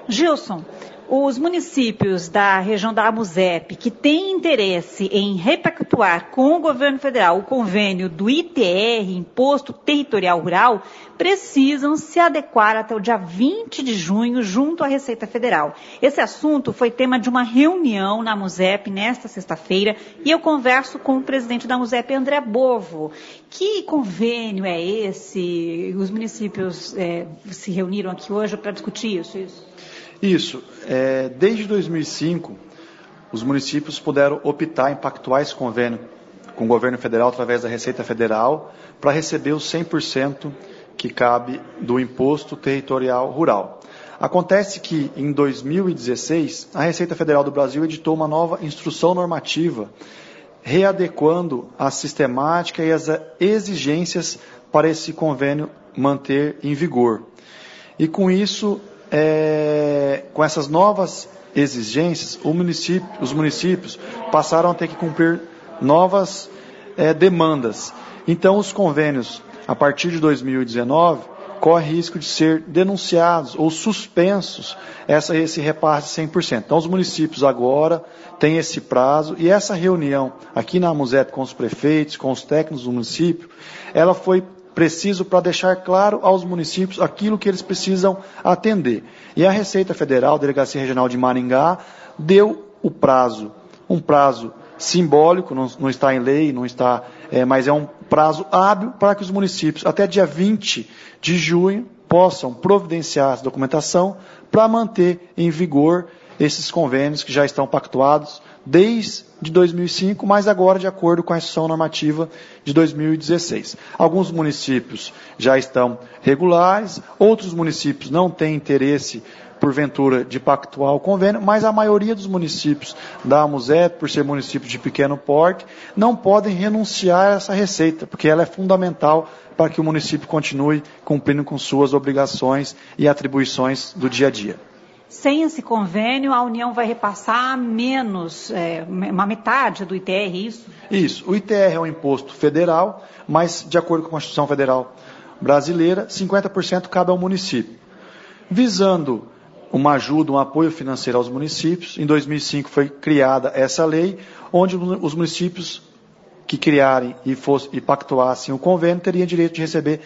Gilson, os municípios da região da AMUSEP que têm interesse em repactuar com o governo federal o convênio do ITR, Imposto Territorial Rural, precisam se adequar até o dia 20 de junho junto à Receita Federal. Esse assunto foi tema de uma reunião na AMUSEP nesta sexta-feira e eu converso com o presidente da AMUSEP, André Bovo. Que convênio é esse? Os municípios se reuniram aqui hoje para discutir isso? Isso. Desde 2005, os municípios puderam optar em pactuar esse convênio com o governo federal através da Receita Federal para receber os 100% que cabe do Imposto Territorial Rural. Acontece que, em 2016, a Receita Federal do Brasil editou uma nova instrução normativa, readequando a sistemática e as exigências para esse convênio manter em vigor. E com isso, com essas novas exigências, os municípios passaram a ter que cumprir novas demandas. Então, os convênios, a partir de 2019, corre risco de ser denunciados ou suspensos esse repasse de 100%. Então, os municípios agora têm esse prazo e essa reunião aqui na AMUSEP com os prefeitos, com os técnicos do município, ela foi preciso para deixar claro aos municípios aquilo que eles precisam atender. E a Receita Federal, a Delegacia Regional de Maringá, deu o prazo, um prazo simbólico, não está em lei, não está, mas é um prazo hábil para que os municípios, até dia 20 de junho, possam providenciar essa documentação para manter em vigor esses convênios que já estão pactuados desde 2005, mas agora de acordo com a instrução normativa de 2016. Alguns municípios já estão regulares, outros municípios não têm interesse, porventura, de pactuar o convênio, mas a maioria dos municípios da AMUSEP, por ser municípios de pequeno porte, não podem renunciar a essa receita, porque ela é fundamental para que o município continue cumprindo com suas obrigações e atribuições do dia a dia. Sem esse convênio, a União vai repassar menos, uma metade do ITR, isso? Isso. O ITR é um imposto federal, mas, de acordo com a Constituição Federal Brasileira, 50% cabe ao município. Visando uma ajuda, um apoio financeiro aos municípios, em 2005 foi criada essa lei, onde os municípios que criarem e pactuassem o convênio teriam direito de receber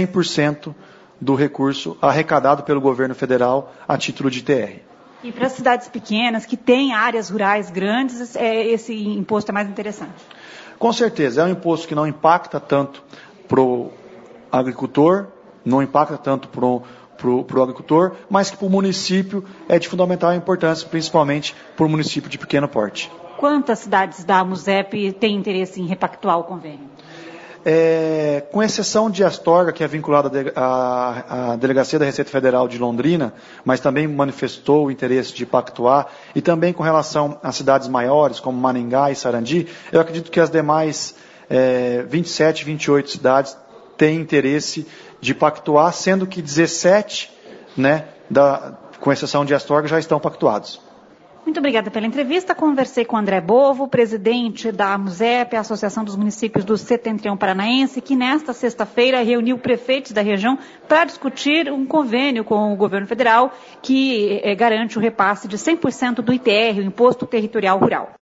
100% do recurso arrecadado pelo governo federal a título de ITR. E para as cidades pequenas, que têm áreas rurais grandes, esse imposto é mais interessante? Com certeza, é um imposto que não impacta tanto para o agricultor, não impacta tanto para o agricultor, mas que para o município é de fundamental importância, principalmente para o município de pequeno porte. Quantas cidades da AMUSEP têm interesse em repactuar o convênio? Com exceção de Astorga, que é vinculada à Delegacia da Receita Federal de Londrina, mas também manifestou o interesse de pactuar, e também com relação a cidades maiores, como Maringá e Sarandi, eu acredito que as demais 27, 28 cidades têm interesse de pactuar, sendo que 17, com exceção de Astorga, já estão pactuados. Muito obrigada pela entrevista. Conversei com André Bovo, presidente da AMUSEP, a Associação dos Municípios do Setentrião Paranaense, que nesta sexta-feira reuniu prefeitos da região para discutir um convênio com o governo federal que garante o repasse de 100% do ITR, o Imposto Territorial Rural.